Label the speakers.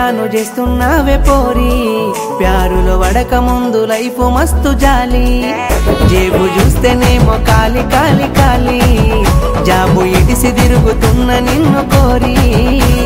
Speaker 1: plan చేస్తున్నావే పోరి ప్యారులో వడక ముందు life మస్తు జాలి జేబు చూస్తేనేమో కాలి కాలి కాలి జాబు ఇడిసి తిరుగుతున్న నిన్ను కోరి